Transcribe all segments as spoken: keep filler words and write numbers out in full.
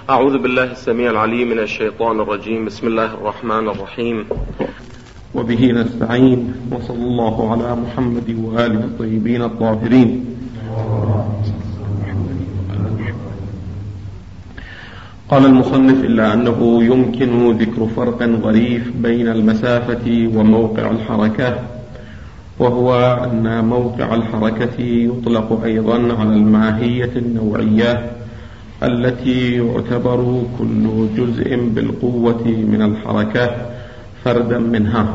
أعوذ بالله السميع العليم من الشيطان الرجيم. بسم الله الرحمن الرحيم، وبه نستعين، وصلى الله على محمد وآله الطيبين الطاهرين. قال المصنف: إلا أنه يمكن ذكر فرق ظريف بين المسافة وموقع الحركة، وهو أن موقع الحركة يطلق أيضا على الماهية النوعية التي يعتبر كل جزء بالقوة من الحركة فردا منها.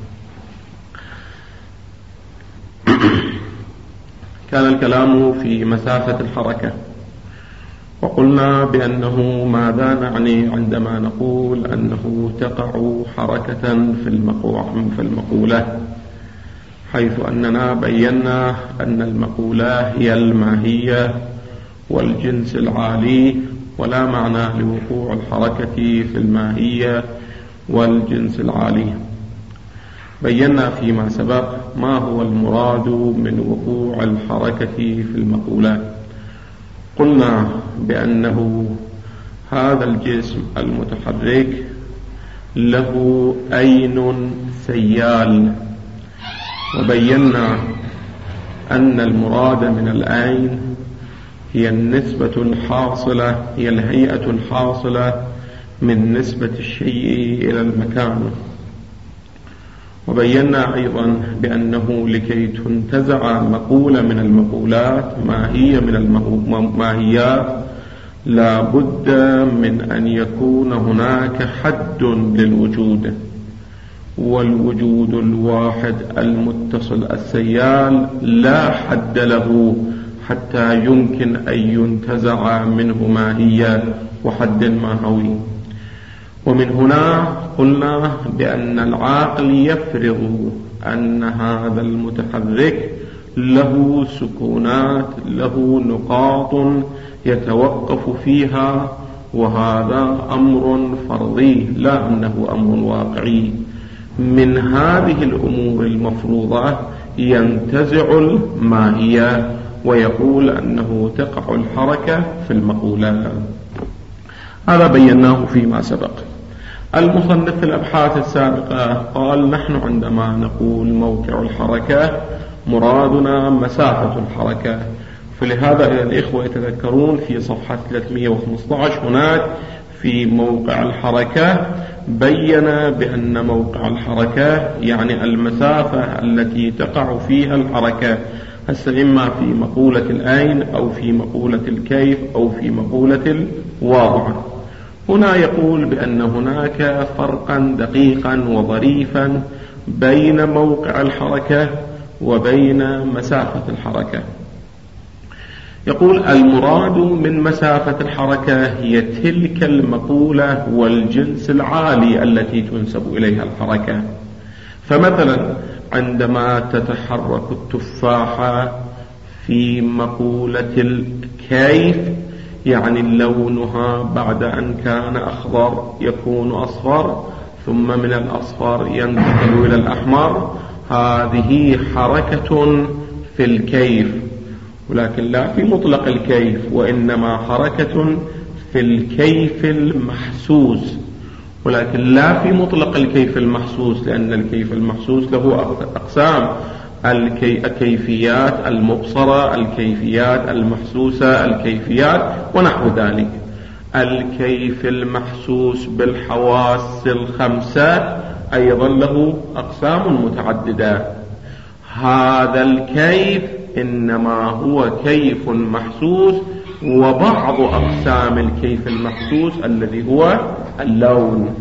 كان الكلام في مسافة الحركة، وقلنا بأنه ماذا نعني عندما نقول أنه تقع حركة في المقولة، حيث أننا بينا أن المقولة هي الماهية والجنس العالي، ولا معنى لوقوع الحركة في الماهية والجنس العالي. بينا فيما سبق ما هو المراد من وقوع الحركة في المقولات. قلنا بأنه هذا الجسم المتحرك له أين سيال، وبينا أن المراد من الأين هي النسبة الحاصلة، هي الهيئة الحاصلة من نسبة الشيء إلى المكان. وبينا أيضا بأنه لكي تنتزع مقولة من المقولات، ماهية من الماهيات، لا بد من أن يكون هناك حد للوجود، والوجود الواحد المتصل السيال لا حد له حتى يمكن أن ينتزع منه ماهية وحد ماهوي. ومن هنا قلنا بأن العقل يفرض أن هذا المتحرك له سكونات، له نقاط يتوقف فيها، وهذا أمر فرضي لا أنه أمر واقعي. من هذه الأمور المفروضة ينتزع الماهية ويقول أنه تقع الحركة في المقولة. هذا بيناه فيما سبق. المصنف في الأبحاث السابقة قال: نحن عندما نقول موقع الحركة مرادنا مسافة الحركة. فلهذا إذا الإخوة يتذكرون في صفحة ثلاثمئة وخمسة عشر هناك في موقع الحركة بين بأن موقع الحركة يعني المسافة التي تقع فيها الحركة، هسه إما في مقولة الأين أو في مقولة الكيف أو في مقولة الواضع. هنا يقول بأن هناك فرقا دقيقا وظريفا بين موقع الحركة وبين مسافة الحركة. يقول: المراد من مسافة الحركة هي تلك المقولة والجنس العالي التي تنسب إليها الحركة. فمثلا عندما تتحرك التفاحة في مقولة الكيف، يعني لونها بعد أن كان أخضر يكون أصفر، ثم من الأصفر ينتقل إلى الأحمر، هذه حركة في الكيف، ولكن لا في مطلق الكيف، وإنما حركة في الكيف المحسوس، ولكن لا في مطلق الكيف المحسوس، لأن الكيف المحسوس له أقسام: الكيفيات المبصرة، الكيفيات المحسوسة، الكيفيات ونحو ذلك. الكيف المحسوس بالحواس الخمسة أيضا له أقسام متعددة. هذا الكيف إنما هو كيف محسوس، وبعض أقسام الكيف المحسوس الذي هو اللون.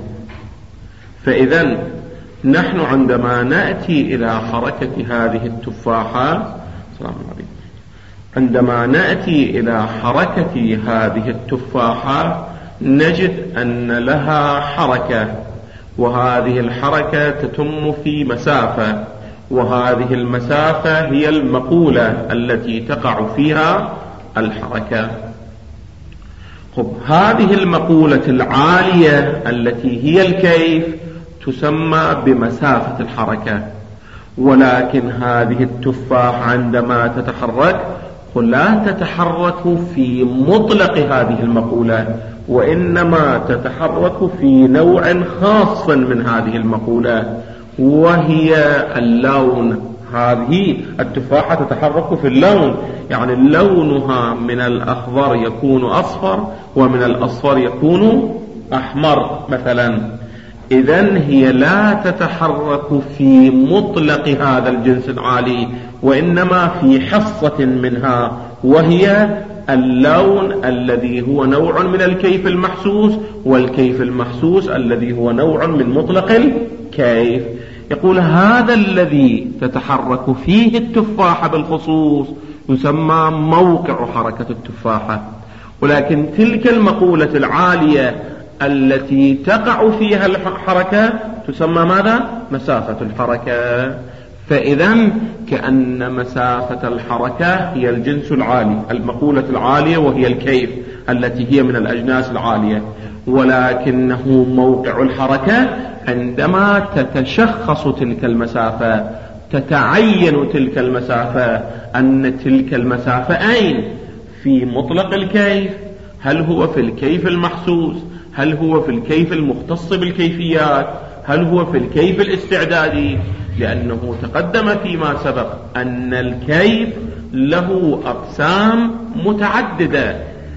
فإذا نحن عندما نأتي إلى حركة هذه التفاحة، السلام عليكم، عندما نأتي إلى حركة هذه التفاحة نجد أن لها حركة، وهذه الحركة تتم في مسافة، وهذه المسافة هي المقولة التي تقع فيها الحركة. خب، هذه المقولة العالية التي هي الكيف تسمى بمسافة الحركة. ولكن هذه التفاح عندما تتحرك لا تتحرك في مطلق هذه المقولة، وإنما تتحرك في نوع خاص من هذه المقولة، وهي اللون. هذه التفاحة تتحرك في اللون، يعني لونها من الأخضر يكون أصفر ومن الأصفر يكون أحمر مثلا. إذن هي لا تتحرك في مطلق هذا الجنس العالي، وإنما في حصة منها، وهي اللون الذي هو نوع من الكيف المحسوس، والكيف المحسوس الذي هو نوع من مطلق الكيف. يقول هذا الذي تتحرك فيه التفاحة بالخصوص يسمى موقع حركة التفاحة، ولكن تلك المقولة العالية التي تقع فيها الحركة تسمى ماذا؟ مسافة الحركة. فإذا كأن مسافة الحركة هي الجنس العالي، المقولة العالية، وهي الكيف التي هي من الأجناس العالية، ولكنه موقع الحركة عندما تتشخص تلك المسافة، تتعين تلك المسافة، أن تلك المسافة أين؟ في مطلق الكيف؟ هل هو في الكيف المحسوس؟ هل هو في الكيف المختص بالكيفيات؟ هل هو في الكيف الاستعدادي؟ لأنه تقدم فيما سبق أن الكيف له أقسام متعددة،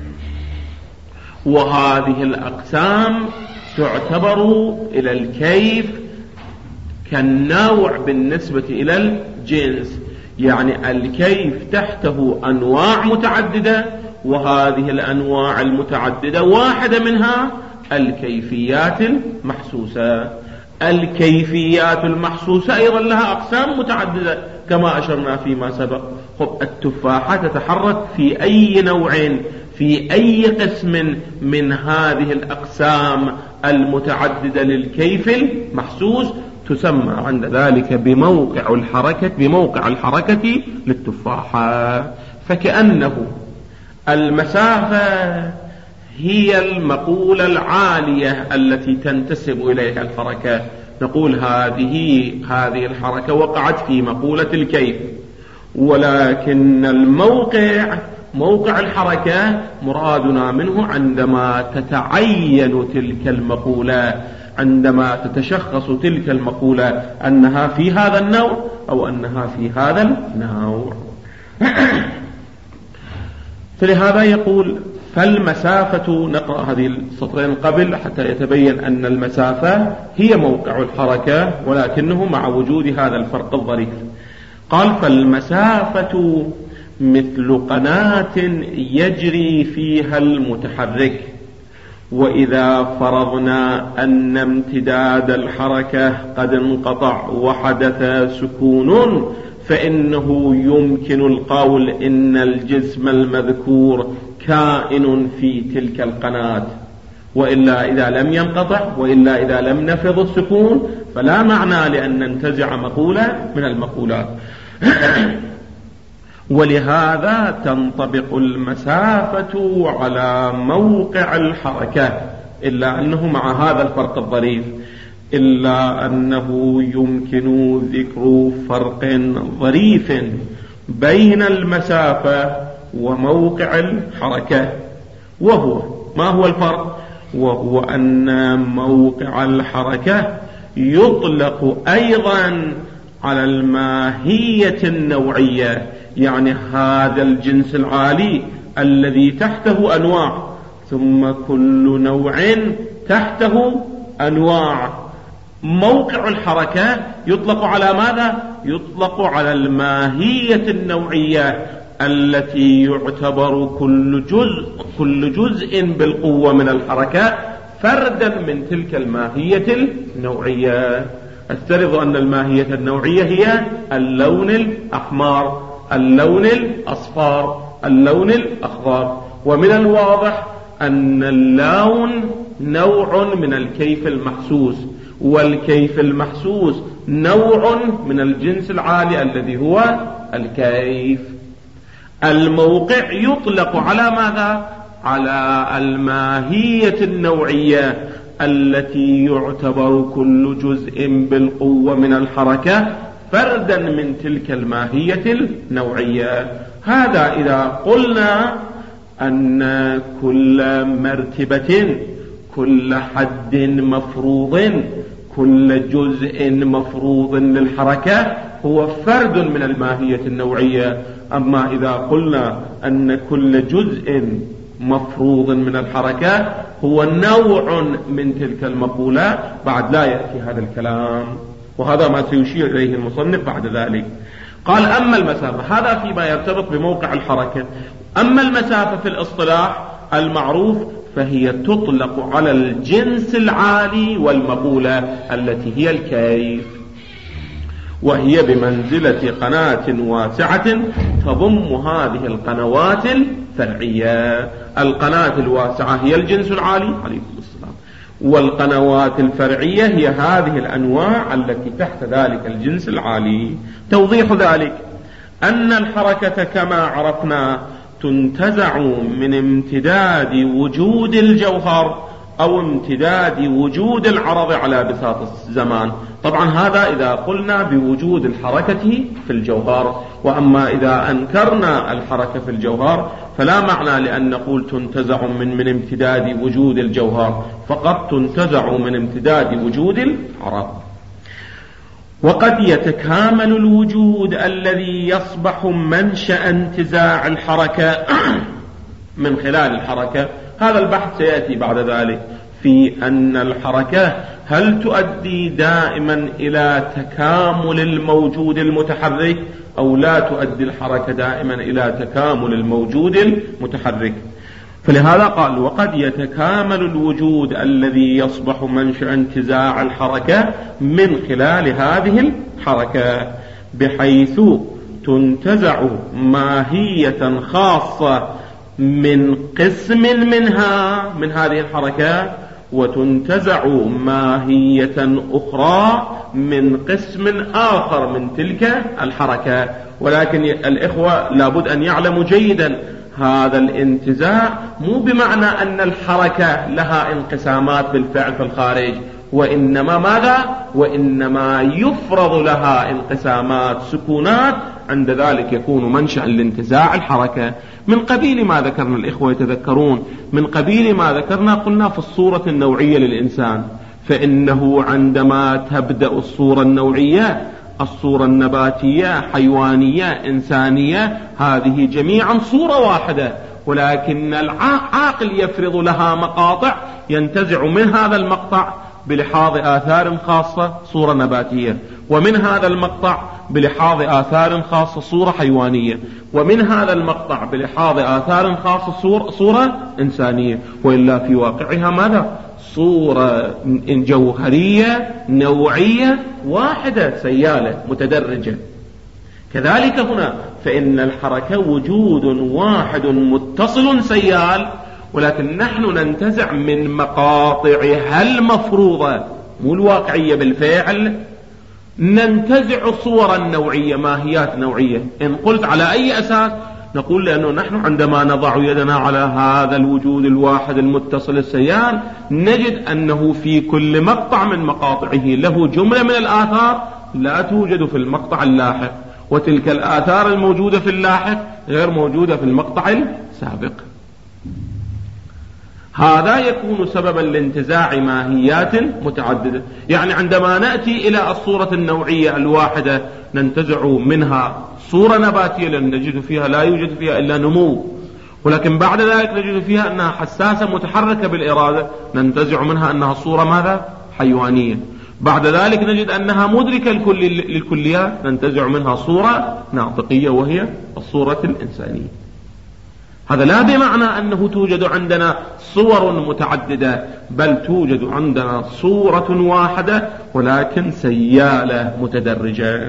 وهذه الأقسام تعتبر إلى الكيف كالنوع بالنسبة إلى الجنس، يعني الكيف تحته أنواع متعددة، وهذه الأنواع المتعددة واحدة منها الكيفيات المحسوسة. الكيفيات المحسوسة أيضا لها أقسام متعددة كما أشرنا فيما سبق. خب التفاحة تتحرك في أي نوع، في أي قسم من هذه الأقسام المتعددة للكيف المحسوس، تسمى عند ذلك بموقع الحركة، بموقع الحركة للتفاحة. فكأنه المسافة هي المقولة العالية التي تنتسب إليها الحركة. نقول هذه هذه الحركة وقعت في مقولة الكيف، ولكن الموقع، موقع الحركة، مرادنا منه عندما تتعين تلك المقولة، عندما تتشخص تلك المقولة أنها في هذا النوع أو أنها في هذا النوع. فلهذا يقول فالمسافة، نقرأ هذه السطرين قبل حتى يتبين أن المسافة هي موقع الحركة، ولكنه مع وجود هذا الفرق الظريف. قال فالمسافة مثل قناة يجري فيها المتحرك، وإذا فرضنا أن امتداد الحركة قد انقطع وحدث سكون، فإنه يمكن القول إن الجسم المذكور كائن في تلك القناة، وإلا إذا لم ينقطع، وإلا إذا لم نفض السكون، فلا معنى لأن ننتزع مقولة من المقولات. ولهذا تنطبق المسافة على موقع الحركة، إلا أنه مع هذا الفرق الظريف، إلا أنه يمكن ذكر فرق ظريف بين المسافة وموقع الحركة، وهو ما هو الفرق؟ وهو أن موقع الحركة يطلق أيضا على الماهية النوعية، يعني هذا الجنس العالي الذي تحته أنواع، ثم كل نوع تحته أنواع. موقع الحركة يطلق على ماذا؟ يطلق على الماهية النوعية التي يعتبر كل جزء كل جزء بالقوة من الحركة فردا من تلك الماهية النوعية. افترض أن الماهية النوعية هي اللون الأحمر، اللون الأصفر، اللون الأخضر، ومن الواضح أن اللون نوع من الكيف المحسوس، والكيف المحسوس نوع من الجنس العالي الذي هو الكيف. الموقع يطلق على ماذا؟ على الماهية النوعية التي يعتبر كل جزء بالقوة من الحركة فردا من تلك الماهية النوعية. هذا إذا قلنا أن كل مرتبة، كل حد مفروض، كل جزء مفروض للحركة هو فرد من الماهية النوعية. أما إذا قلنا أن كل جزء مفروض من الحركة هو نوع من تلك المقولة، بعد لا يأتي هذا الكلام، وهذا ما سيشير إليه المصنف بعد ذلك. قال أما المسافة، هذا فيما يرتبط بموقع الحركة. أما المسافة في الاصطلاح المعروف فهي تطلق على الجنس العالي والمقولة التي هي الكيف، وهي بمنزلة قناة واسعة تضم هذه القنوات الفرعية. القناة الواسعة هي الجنس العالي عليكم السلام، والقنوات الفرعية هي هذه الأنواع التي تحت ذلك الجنس العالي. توضيح ذلك أن الحركة كما عرفنا تنتزع من امتداد وجود الجوهر أو امتداد وجود العرض على بساط الزمان. طبعا هذا إذا قلنا بوجود الحركة في الجوهر، وأما إذا أنكرنا الحركة في الجوهر فلا معنى لأن نقول تنتزع من, من امتداد وجود الجوهر، فقط تنتزع من امتداد وجود العرض. وقد يتكامل الوجود الذي يصبح منشأ انتزاع الحركة من خلال الحركة. هذا البحث سيأتي بعد ذلك في أن الحركة هل تؤدي دائما إلى تكامل الموجود المتحرك أو لا تؤدي الحركة دائما إلى تكامل الموجود المتحرك. فلهذا قال وقد يتكامل الوجود الذي يصبح منشأ انتزاع الحركة من خلال هذه الحركة، بحيث تنتزع ماهية خاصة من قسم منها من هذه الحركة، وتنتزع ماهية أخرى من قسم آخر من تلك الحركة. ولكن الإخوة لابد أن يعلموا جيدا هذا الانتزاع مو بمعنى أن الحركة لها انقسامات بالفعل في الخارج، وإنما ماذا؟ وإنما يفرض لها انقسامات سكونات، عند ذلك يكون منشأ لانتزاع الحركة. من قبيل ما ذكرنا الإخوة يتذكرون، من قبيل ما ذكرنا قلنا في الصورة النوعية للإنسان، فإنه عندما تبدأ الصورة النوعية، الصورة النباتية، حيوانية، إنسانية، هذه جميعا صورة واحدة، ولكن العاقل يفرض لها مقاطع ينتزع من هذا المقطع بلحاظ آثار خاصة صورة نباتية، ومن هذا المقطع بلحاظ آثار خاصة صورة حيوانية، ومن هذا المقطع بلحاظ آثار خاصة صورة, صورة إنسانية. وإلا في واقعها ماذا؟ صورة جوهرية نوعية واحدة سيالة متدرجة. كذلك هنا فإن الحركة وجود واحد متصل سيال، ولكن نحن ننتزع من مقاطعها المفروضة مو الواقعية بالفعل، ننتزع صورا نوعية، ماهيات نوعية. إن قلت على أي أساس؟ نقول لأنه نحن عندما نضع يدنا على هذا الوجود الواحد المتصل السيال نجد أنه في كل مقطع من مقاطعه له جملة من الآثار لا توجد في المقطع اللاحق، وتلك الآثار الموجودة في اللاحق غير موجودة في المقطع السابق. هذا يكون سببا لانتزاع ماهيات متعددة. يعني عندما نأتي إلى الصورة النوعية الواحدة ننتزع منها صورة نباتية لأن نجد فيها لا يوجد فيها إلا نمو، ولكن بعد ذلك نجد فيها أنها حساسة متحركة بالإرادة، ننتزع منها أنها صورة ماذا؟ حيوانية. بعد ذلك نجد أنها مدركة للكليات، ننتزع منها صورة ناطقية وهي الصورة الإنسانية. هذا لا بمعنى أنه توجد عندنا صور متعددة، بل توجد عندنا صورة واحدة ولكن سيالة متدرجة.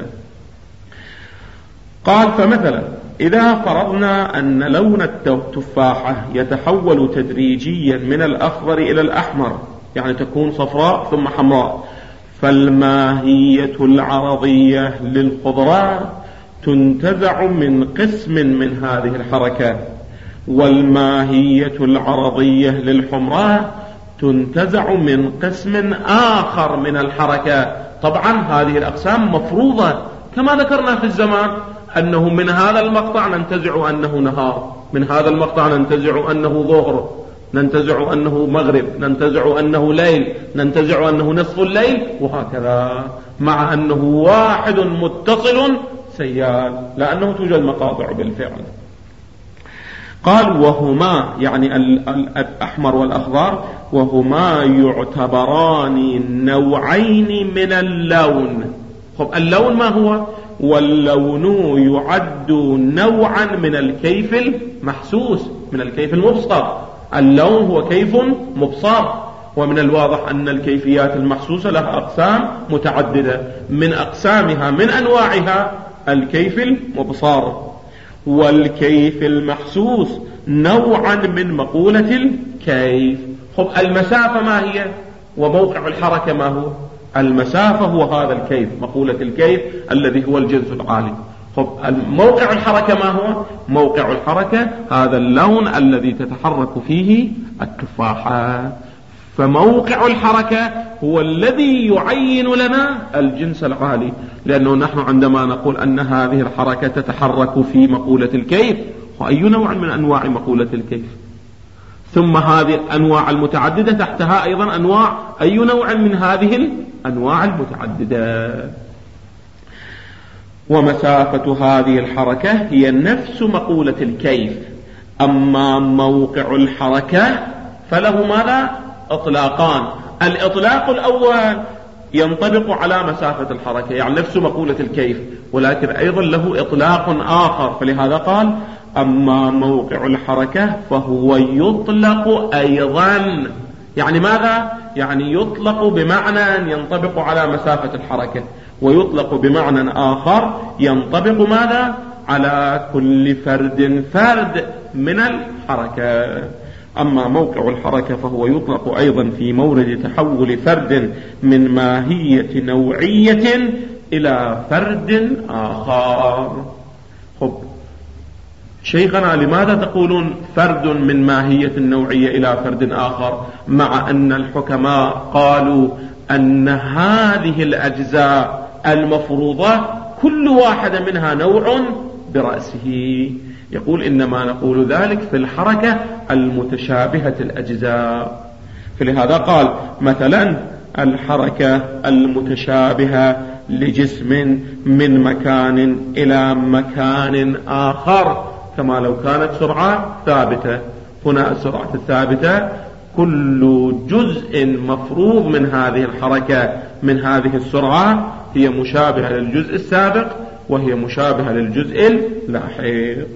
قال فمثلا إذا فرضنا أن لون التفاحة يتحول تدريجيا من الأخضر إلى الأحمر، يعني تكون صفراء ثم حمراء، فالماهية العرضية للخضراء تنتزع من قسم من هذه الحركة، والماهية العرضية للحمراء تنتزع من قسم آخر من الحركة. طبعا هذه الأقسام مفروضة كما ذكرنا في الزمان، أنه من هذا المقطع ننتزع أنه نهار، من هذا المقطع ننتزع أنه ظهر، ننتزع أنه مغرب، ننتزع أنه ليل، ننتزع أنه نصف الليل، وهكذا، مع أنه واحد متصل سيال، لأنه توجد مقاطع بالفعل. قال وهما يعني الأحمر والأخضر وهما يعتبران نوعين من اللون. خب اللون ما هو؟ واللون يعد نوعا من الكيف المحسوس، من الكيف المبصر. اللون هو كيف مبصر، ومن الواضح أن الكيفيات المحسوسة لها أقسام متعددة، من أقسامها من أنواعها الكيف المبصر. والكيف المحسوس نوعا من مقولة الكيف. خب المسافة ما هي؟ وموقع الحركة ما هو؟ المسافة هو هذا الكيف، مقولة الكيف الذي هو الجزء العالي. خب موقع الحركة ما هو؟ موقع الحركة هذا اللون الذي تتحرك فيه التفاحة. فموقع الحركة هو الذي يعين لنا الجنس العالي، لأنه نحن عندما نقول أن هذه الحركة تتحرك في مقولة الكيف، وأي نوع من أنواع مقولة الكيف؟ ثم هذه الأنواع المتعددة تحتها أيضا أنواع، أي نوع من هذه الأنواع المتعددة. ومسافة هذه الحركة هي نفس مقولة الكيف. أما موقع الحركة فله ماذا؟ إطلاقان. الإطلاق الأول ينطبق على مسافة الحركة، يعني نفس مقولة الكيف، ولكن أيضا له إطلاق آخر، فلهذا قال أما موقع الحركة فهو يطلق أيضا. يعني ماذا؟ يعني يطلق بمعنى ينطبق على مسافة الحركة، ويطلق بمعنى آخر ينطبق ماذا؟ على كل فرد فرد من الحركة. أما موقع الحركة فهو يطلق أيضا في مورد تحول فرد من ماهية نوعية إلى فرد آخر. خب شيخنا لماذا تقولون فرد من ماهية النوعية إلى فرد آخر، مع أن الحكماء قالوا أن هذه الأجزاء المفروضة كل واحدة منها نوع برأسه؟ يقول إنما نقول ذلك في الحركة المتشابهة الأجزاء. فلهذا قال مثلا الحركة المتشابهة لجسم من مكان إلى مكان آخر، كما لو كانت سرعة ثابتة. هنا السرعة الثابتة كل جزء مفروض من هذه الحركة من هذه السرعة هي مشابهة للجزء السابق، وهي مشابهة للجزء اللاحق.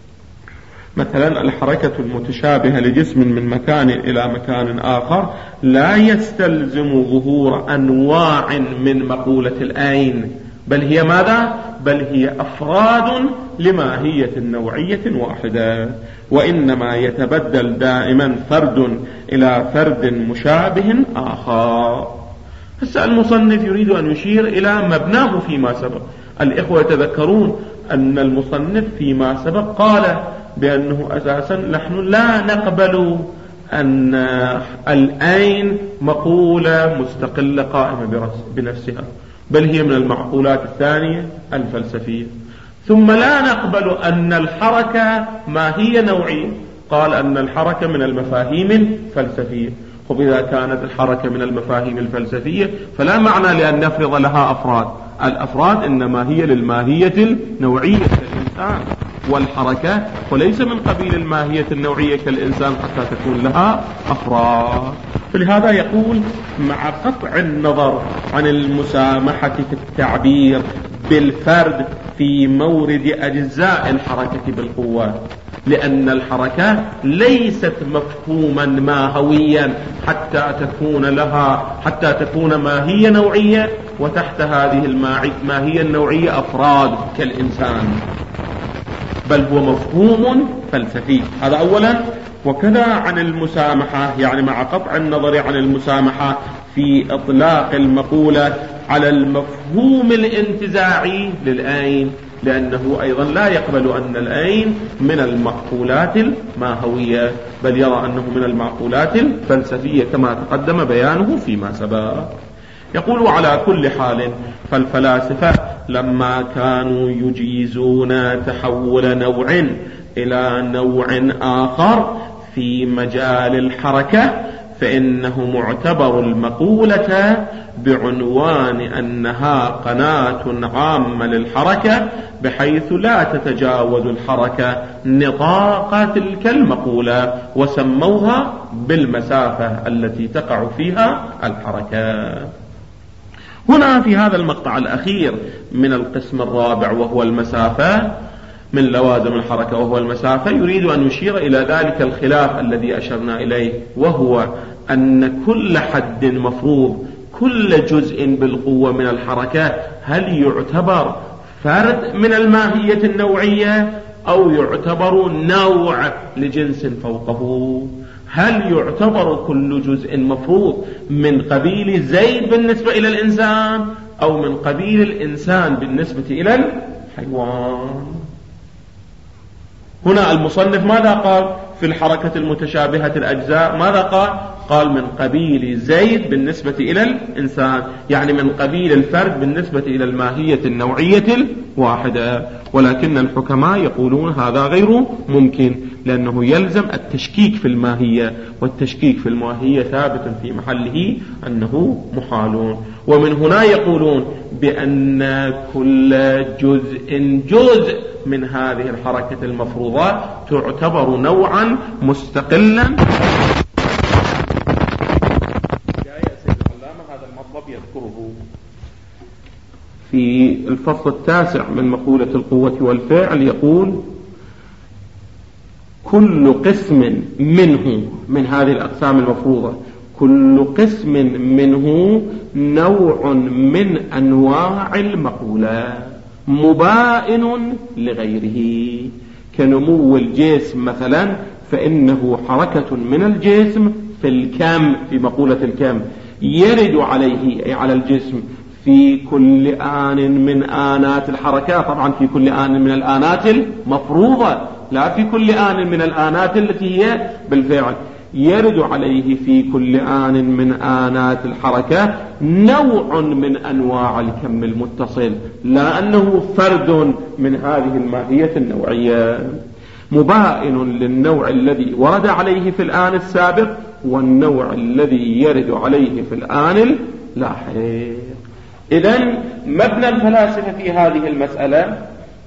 مثلا الحركة المتشابهة لجسم من مكان إلى مكان آخر لا يستلزم ظهور أنواع من مقولة الأين، بل هي ماذا؟ بل هي أفراد لماهية نوعية واحدة، وإنما يتبدل دائما فرد إلى فرد مشابه آخر. هسه المصنف يريد أن يشير إلى مبناه فيما سبق. الإخوة يتذكرون أن المصنف فيما سبق قال بأنه أساسا نحن لا نقبل أن الأين مقولة مستقلة قائمة بنفسها، بل هي من المعقولات الثانية الفلسفية. ثم لا نقبل أن الحركة ما هي نوعية، قال أن الحركة من المفاهيم الفلسفية. خب إذا كانت الحركة من المفاهيم الفلسفية فلا معنى لأن نفرض لها أفراد. الأفراد إنما هي للماهية النوعية كالإنسان، والحركة وليس من قبيل الماهية النوعية كالإنسان حتى تكون لها أفراد. فلهذا يقول مع قطع النظر عن المسامحة في التعبير بالفرد في مورد أجزاء الحركة بالقوة، لأن الحركة ليست مفهوما ماهويا حتى تكون لها حتى تكون ماهية نوعية، وتحت هذه الماهية النوعية أفراد كالإنسان، بل هو مفهوم فلسفي. هذا أولا. وكذا عن المسامحة، يعني مع قطع النظر عن المسامحة في إطلاق المقولة على المفهوم الانتزاعي للأين، لأنه أيضا لا يقبل أن الأين من المعقولات الماهوية، بل يرى أنه من المعقولات الفلسفية كما تقدم بيانه فيما سبق. يقول على كل حال فالفلاسفة لما كانوا يجيزون تحول نوع إلى نوع آخر في مجال الحركة فإنه معتبر المقولة بعنوان أنها قناة عامة للحركة بحيث لا تتجاوز الحركة نطاق تلك المقولة، وسموها بالمسافة التي تقع فيها الحركة. هنا في هذا المقطع الأخير من القسم الرابع وهو المسافة من لوازم الحركة وهو المسافة، يريد أن يشير إلى ذلك الخلاف الذي أشرنا إليه، وهو أن كل حد مفروض، كل جزء بالقوة من الحركة، هل يعتبر فرد من الماهية النوعية أو يعتبر نوع لجنس فوقه؟ هل يعتبر كل جزء مفروض من قبيل زيد بالنسبة إلى الإنسان أو من قبيل الإنسان بالنسبة إلى الحيوان؟ هنا المصنف ماذا قال في الحركة المتشابهة الأجزاء؟ ماذا قال؟ قال من قبيل زيد بالنسبة إلى الإنسان، يعني من قبيل الفرد بالنسبة إلى الماهية النوعية الواحدة. ولكن الحكماء يقولون هذا غير ممكن، لأنه يلزم التشكيك في الماهية، والتشكيك في الماهية ثابت في محله أنه محال. ومن هنا يقولون بأن كل جزء جزء من هذه الحركة المفروضة تعتبر نوعا مستقلا. هذا المطلب يذكره في الفصل التاسع من مقولة القوة والفعل، يقول كل قسم منه من هذه الأقسام المفروضة، كل قسم منه نوع من أنواع المقولة مبائن لغيره، كنمو الجسم مثلا فإنه حركة من الجسم في الكم، في مقولة الكم يرد عليه أي على الجسم في كل آن من آنات الحركة، طبعا في كل آن من الآنات المفروضة، لا في كل آن من الآنات التي هي بالفعل، يرد عليه في كل آن من آنات الحركة نوع من أنواع الكم المتصل، لا أنه فرد من هذه الماهية النوعية، مبائن للنوع الذي ورد عليه في الآن السابق والنوع الذي يرد عليه في الآن اللاحق. إذن مبنى الفلاسفة في هذه المسألة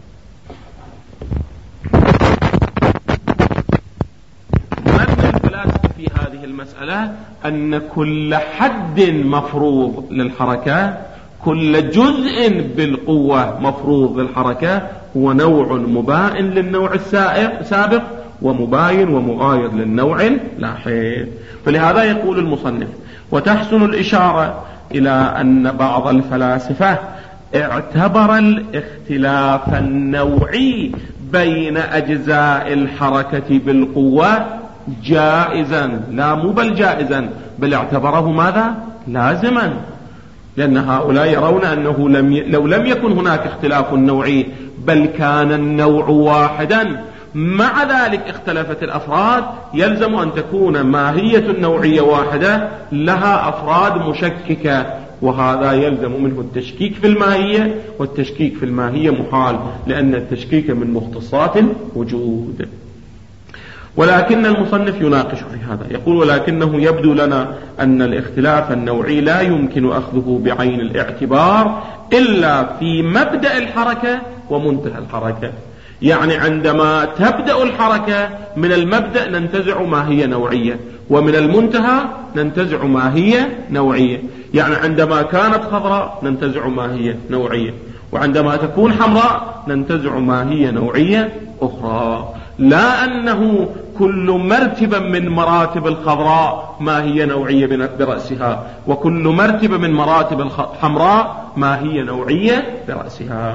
مبنى الفلاسفة في هذه المسألة أن كل حد مفروض للحركة، كل جزء بالقوة مفروض للحركة، هو نوع مبائن للنوع السابق ومباين ومغاير للنوع اللاحق. فلهذا يقول المصنف: وتحسن الإشارة إلى أن بعض الفلاسفة اعتبر الاختلاف النوعي بين أجزاء الحركة بالقوة جائزا، لا مو بل جائزا، بل اعتبره ماذا؟ لازما، لأن هؤلاء يرون أنه لم ي... لو لم يكن هناك اختلاف نوعي بل كان النوع واحدا، مع ذلك اختلفت الأفراد، يلزم أن تكون ماهية نوعية واحدة لها أفراد مشككة، وهذا يلزم منه التشكيك في الماهية، والتشكيك في الماهية محال، لأن التشكيك من مختصات الوجود. ولكن المصنف يناقش في هذا، يقول: ولكنه يبدو لنا أن الاختلاف النوعي لا يمكن أخذه بعين الاعتبار إلا في مبدأ الحركة ومنتهى الحركة. يعني عندما تبدأ الحركة من المبدأ ننتزع ما هي نوعية، ومن المنتهى ننتزع ما هي نوعية. يعني عندما كانت خضراء ننتزع ما هي نوعية، وعندما تكون حمراء ننتزع ما هي نوعية أخرى، لا أنه كل مرتبة من مراتب الخضراء ما هي نوعية برأسها، وكل مرتبة من مراتب الحمراء ما هي نوعية برأسها.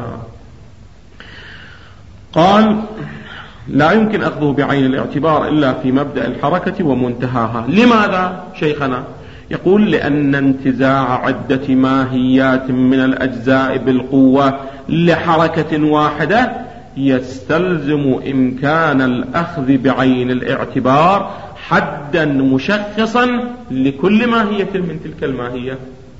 قال: لا يمكن أخذه بعين الاعتبار إلا في مبدأ الحركة ومنتهاها. لماذا شيخنا؟ يقول: لأن انتزاع عدة ماهيات من الأجزاء بالقوة لحركة واحدة يستلزم إمكان الأخذ بعين الاعتبار حدا مشخصا لكل ماهية من تلك الماهية.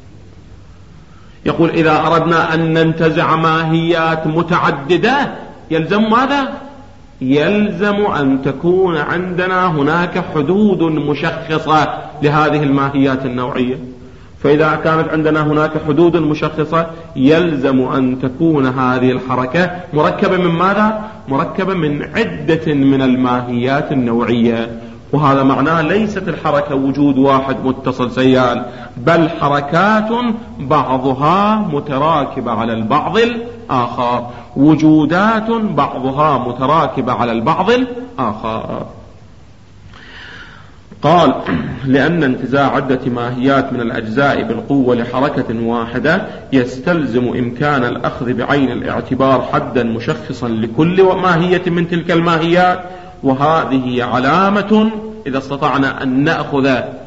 يقول: إذا أردنا أن ننتزع ماهيات متعددة يلزم ماذا؟ يلزم أن تكون عندنا هناك حدود مشخصة لهذه الماهيات النوعية. فإذا كانت عندنا هناك حدود مشخصة يلزم أن تكون هذه الحركة مركبة من ماذا؟ مركبة من عدة من الماهيات النوعية. وهذا معناه ليست الحركة وجود واحد متصل سيال، بل حركات بعضها متراكبة على البعض الآخر، وجودات بعضها متراكبة على البعض الآخر. قال: لأن انتزاع عدة ماهيات من الأجزاء بالقوة لحركة واحدة يستلزم إمكان الأخذ بعين الاعتبار حدا مشخصا لكل ماهية من تلك الماهيات، وهذه علامة إذا استطعنا أن نأخذ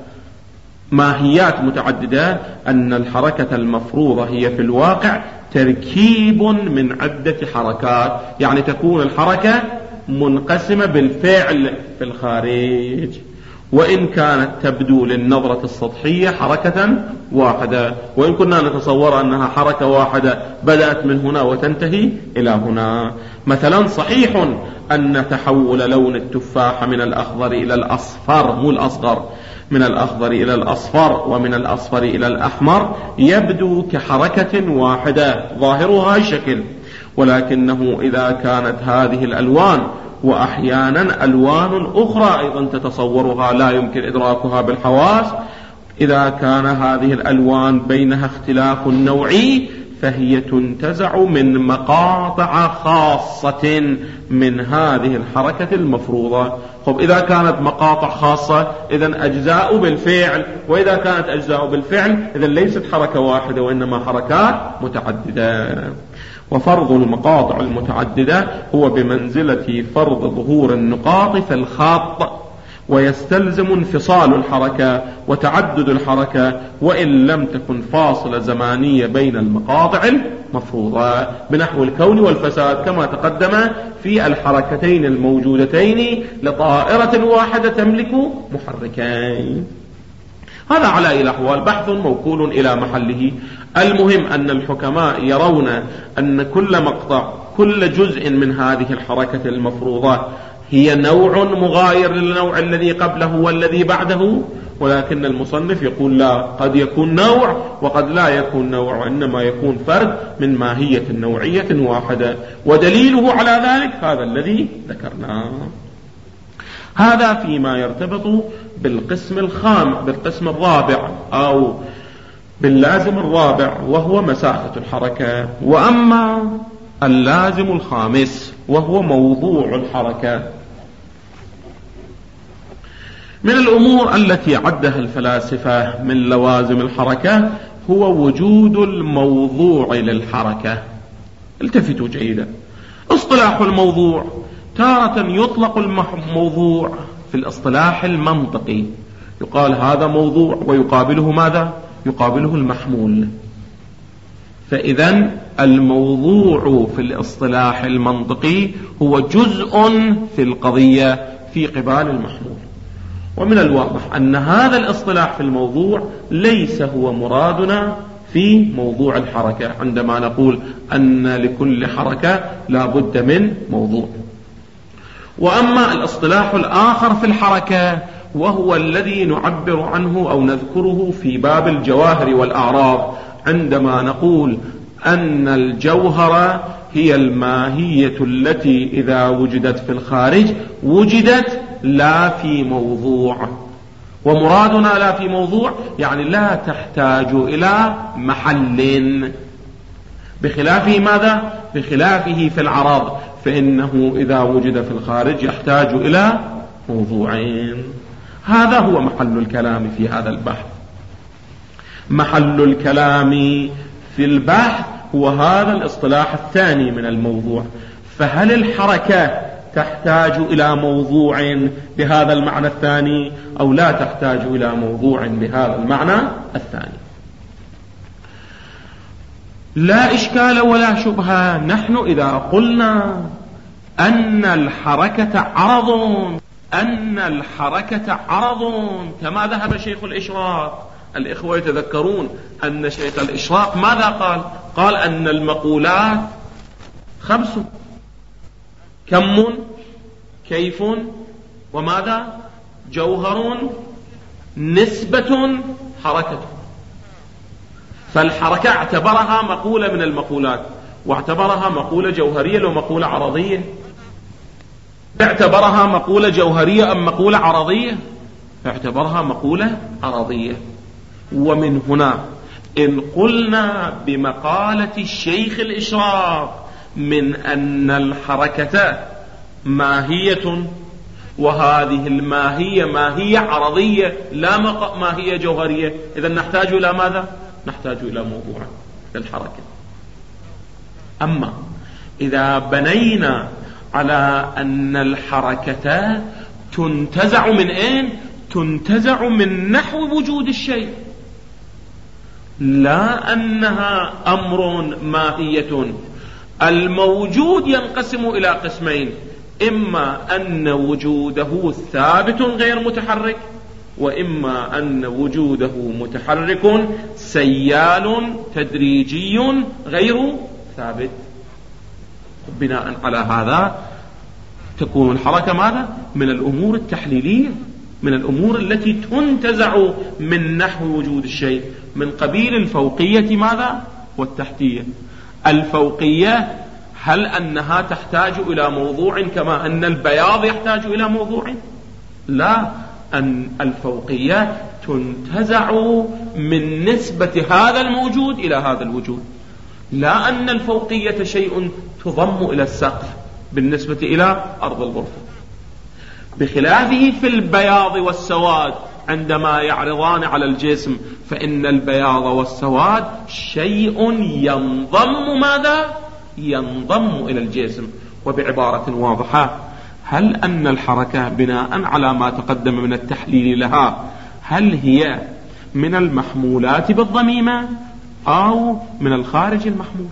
ماهيات متعددة أن الحركة المفروضة هي في الواقع تركيب من عدة حركات، يعني تكون الحركة منقسمة بالفعل في الخارج، وإن كانت تبدو للنظرة السطحية حركة واحدة، وإن كنا نتصور أنها حركة واحدة بدأت من هنا وتنتهي إلى هنا. مثلا صحيح أن تحول لون التفاح من الأخضر إلى الأصفر، مو الأصغر، من الأخضر إلى الأصفر ومن الأصفر إلى الأحمر يبدو كحركة واحدة ظاهرها الشكل، ولكنه إذا كانت هذه الألوان وأحيانا ألوان أخرى أيضا تتصورها لا يمكن إدراكها بالحواس، إذا كان هذه الألوان بينها اختلاف نوعي فهي تنتزع من مقاطع خاصة من هذه الحركة المفروضة. طب إذا كانت مقاطع خاصة إذن أجزاء بالفعل، وإذا كانت أجزاء بالفعل إذن ليست حركة واحدة وإنما حركات متعددة. وفرض المقاطع المتعددة هو بمنزلة فرض ظهور النقاط في الخط، ويستلزم انفصال الحركة وتعدد الحركة وإن لم تكن فاصلة زمانية بين المقاطع المفروضة، بنحو الكون والفساد كما تقدم في الحركتين الموجودتين لطائرة واحدة تملك محركين. هذا على أي الأحوال بحث موكول إلى محله. المهم أن الحكماء يرون أن كل مقطع، كل جزء من هذه الحركة المفروضة هي نوع مغاير للنوع الذي قبله والذي بعده، ولكن المصنف يقول لا، قد يكون نوع وقد لا يكون نوع، وإنما يكون فرد من ماهية نوعية واحدة، ودليله على ذلك هذا الذي ذكرناه. هذا فيما يرتبط بالقسم الخام بالقسم الرابع أو باللازم الرابع وهو مساحة الحركة. وأما اللازم الخامس وهو موضوع الحركة، من الأمور التي عدها الفلاسفة من لوازم الحركة هو وجود الموضوع للحركة. التفتوا جيدا، اصطلاح الموضوع تارة يطلق الموضوع في الاصطلاح المنطقي، يقال هذا موضوع، ويقابله ماذا؟ يقابله المحمول. فإذا الموضوع في الاصطلاح المنطقي هو جزء في القضية في قبال المحمول. ومن الواضح أن هذا الاصطلاح في الموضوع ليس هو مرادنا في موضوع الحركة، عندما نقول أن لكل حركة لا بد من موضوع. وأما الاصطلاح الآخر في الحركة وهو الذي نعبر عنه أو نذكره في باب الجواهر والأعراض، عندما نقول أن الجوهرة هي الماهية التي إذا وجدت في الخارج وجدت لا في موضوع. ومرادنا لا في موضوع يعني لا تحتاج إلى محل، بخلافه ماذا؟ بخلافه في العرض، فإنه إذا وجد في الخارج يحتاج إلى موضوعين. هذا هو محل الكلام في هذا البحث. محل الكلام في البحث هو هذا الاصطلاح الثاني من الموضوع. فهل الحركة تحتاج إلى موضوع بهذا المعنى الثاني أو لا تحتاج إلى موضوع بهذا المعنى الثاني؟ لا إشكال ولا شبهة، نحن إذا قلنا أن الحركة عرض أن الحركة عرض كما ذهب شيخ الإشراق. الإخوة يتذكرون أن شيخ الإشراق ماذا قال؟ قال أن المقولات خمس: كم كيف وماذا؟ جوهر نسبة حركة. فالحركة اعتبرها مقولة من المقولات، واعتبرها مقولة جوهرية لو مقولة عرضية. اعتبرها مقولة جوهرية أم مقولة عرضية؟ اعتبرها مقولة عرضية. ومن هنا إن قلنا بمقالة الشيخ الإشراق من أن الحركة ماهية، وهذه الماهية ماهية عرضية لا ماهية جوهرية، إذا نحتاج إلى ماذا؟ نحتاج إلى موضوع للحركة. أما إذا بنينا على أن الحركة تنتزع من أين؟ تنتزع من نحو وجود الشيء، لا أنها أمر ماهية. الموجود ينقسم إلى قسمين: إما أن وجوده ثابت غير متحرك، وإما أن وجوده متحرك سيال تدريجي غير ثابت. بناء على هذا تكون الحركة ماذا؟ من الأمور التحليلية، من الأمور التي تنتزع من نحو وجود الشيء، من قبيل الفوقية ماذا؟ والتحتية. الفوقية هل أنها تحتاج إلى موضوع كما أن البياض يحتاج إلى موضوع؟ لا، أن الفوقية تنتزع من نسبة هذا الموجود إلى هذا الوجود، لا أن الفوقية شيء تضم إلى السقف بالنسبة إلى أرض الغرفة. بخلافه في البياض والسواد عندما يعرضان على الجسم، فإن البياض والسواد شيء ينضم ماذا؟ ينضم إلى الجسم. وبعبارة واضحة، هل أن الحركة بناء على ما تقدم من التحليل لها هل هي من المحمولات بالضميمة أو من الخارج المحمول؟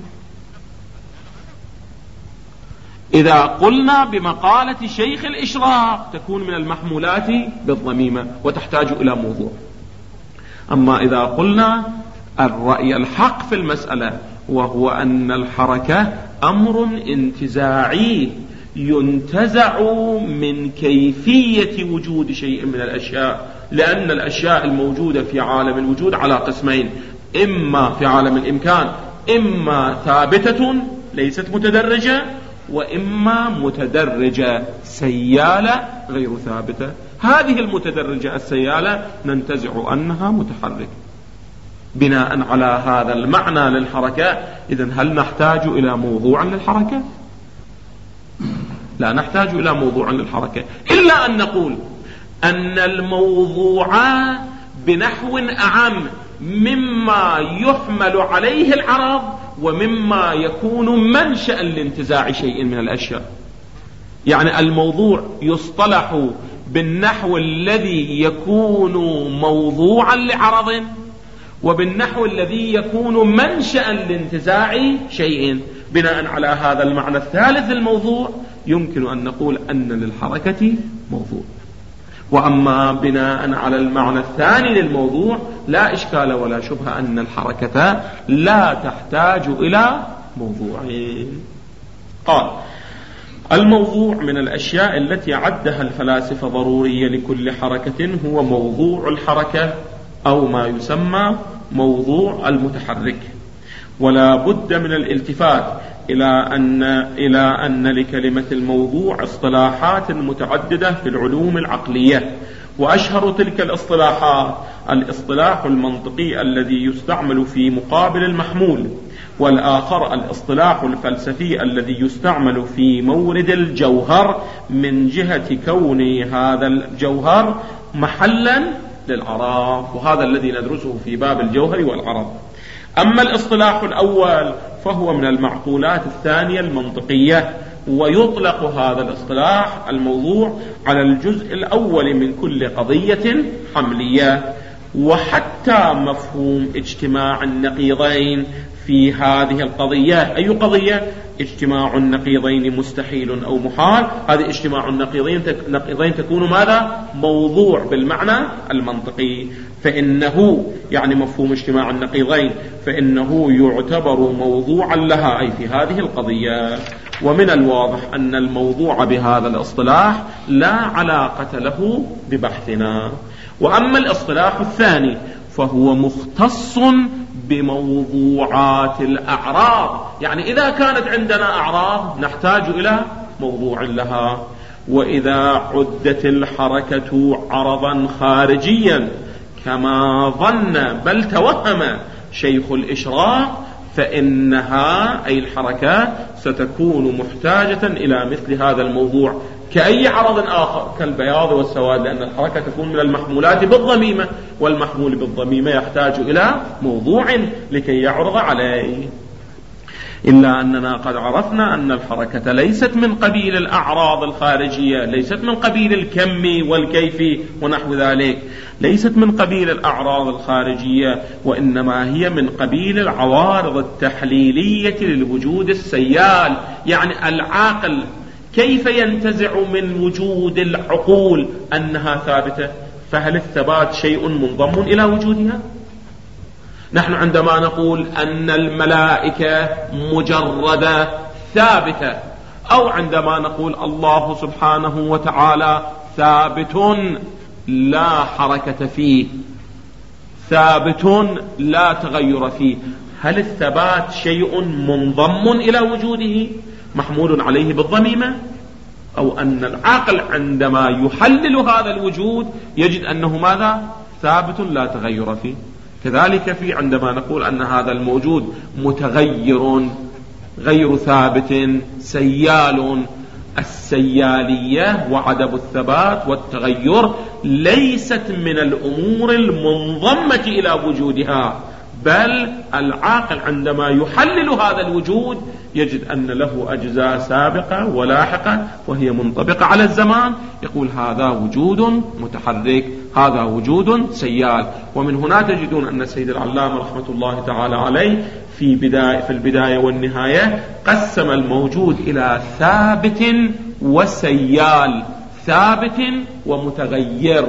إذا قلنا بمقالة شيخ الإشراق تكون من المحمولات بالضميمة وتحتاج إلى موضوع. أما إذا قلنا الرأي الحق في المسألة وهو أن الحركة أمر انتزاعي ينتزع من كيفية وجود شيء من الأشياء، لأن الأشياء الموجودة في عالم الوجود على قسمين: إما في عالم الإمكان إما ثابتة ليست متدرجة، وإما متدرجة سيالة غير ثابتة. هذه المتدرجة السيالة ننتزع أنها متحركة. بناء على هذا المعنى للحركة، إذن هل نحتاج إلى موضوع للحركة؟ لا نحتاج إلى موضوع للحركة، إلا أن نقول أن الموضوع بنحو أعم مما يحمل عليه العرض ومما يكون منشأ لانتزاع شيء من الأشياء. يعني الموضوع يصطلح بالنحو الذي يكون موضوعا لعرض، وبالنحو الذي يكون منشأ لانتزاع شيء. بناء على هذا المعنى الثالث الموضوع يمكن أن نقول أن للحركة موضوع. وأما بناء على المعنى الثاني للموضوع لا إشكال ولا شبهة أن الحركة لا تحتاج إلى موضوع. قال: الموضوع من الأشياء التي عدها الفلاسفة ضرورية لكل حركة هو موضوع الحركة، أو ما يسمى موضوع المتحرك. ولا بد من الالتفات إلى أن إلى أن لكلمة الموضوع اصطلاحات متعددة في العلوم العقلية، وأشهر تلك الاصطلاحات الاصطلاح المنطقي الذي يستعمل في مقابل المحمول، والآخر الاصطلاح الفلسفي الذي يستعمل في مورد الجوهر من جهة كون هذا الجوهر محلا للعرض، وهذا الذي ندرسه في باب الجوهر والعرض. أما الاصطلاح الأول فهو من المعقولات الثانية المنطقية، ويطلق هذا الاصطلاح الموضوع على الجزء الأول من كل قضية حملية. وحتى مفهوم اجتماع النقيضين في هذه القضية، أي قضية؟ اجتماع النقيضين مستحيل أو محال، هذه اجتماع النقيضين نقيضين تكون ماذا؟ موضوع بالمعنى المنطقي. فإنه يعني مفهوم اجتماع النقيضين فإنه يعتبر موضوعا لها، أي في هذه القضية. ومن الواضح أن الموضوع بهذا الاصطلاح لا علاقة له ببحثنا. وأما الاصطلاح الثاني فهو مختص بموضوعات الأعراض، يعني إذا كانت عندنا أعراض نحتاج إلى موضوع لها. وإذا عدت الحركة عرضا خارجيا كما ظن بل توهم شيخ الإشراق فإنها أي الحركات ستكون محتاجة إلى مثل هذا الموضوع كأي عرض آخر كالبياض والسواد، لأن الحركة تكون من المحمولات بالضميمة، والمحمول بالضميمة يحتاج إلى موضوع لكي يعرض عليه. إلا أننا قد عرفنا أن الحركة ليست من قبيل الأعراض الخارجية، ليست من قبيل الكم والكيف ونحو ذلك، ليست من قبيل الأعراض الخارجية، وإنما هي من قبيل العوارض التحليلية للوجود السيال. يعني العاقل كيف ينتزع من وجود العقول أنها ثابتة؟ فهل الثبات شيء منضم إلى وجودها؟ نحن عندما نقول أن الملائكة مجردة ثابتة، أو عندما نقول الله سبحانه وتعالى ثابت لا حركة فيه، ثابت لا تغير فيه، هل الثبات شيء منضم إلى وجوده محمول عليه بالضميمة؟ أو أن العقل عندما يحلل هذا الوجود يجد أنه ماذا؟ ثابت لا تغير فيه. كذلك في عندما نقول أن هذا الموجود متغير غير ثابت سيال، السيالية وعدم الثبات والتغير ليست من الأمور المنضمة إلى وجودها، بل العاقل عندما يحلل هذا الوجود يجد أن له أجزاء سابقة ولاحقة وهي منطبقة على الزمان، يقول هذا وجود متحرك، هذا وجود سيال. ومن هنا تجدون أن السيد العلامة رحمة الله تعالى عليه في بداية في البداية والنهاية قسم الموجود إلى ثابت وسيال، ثابت ومتغير،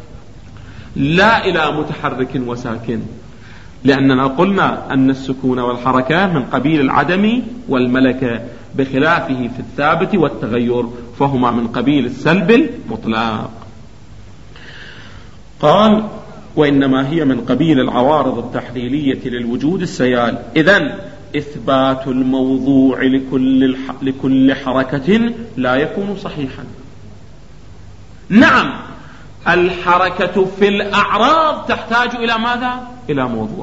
لا إلى متحرك وساكن، لأننا قلنا أن السكون والحركة من قبيل العدم والملكة، بخلافه في الثابت والتغير فهما من قبيل السلب المطلق. قال وإنما هي من قبيل العوارض التحليلية للوجود السيال. إذن إثبات الموضوع لكل, لكل حركة لا يكون صحيحا. نعم الحركة في الأعراض تحتاج إلى ماذا؟ إلى موضوع.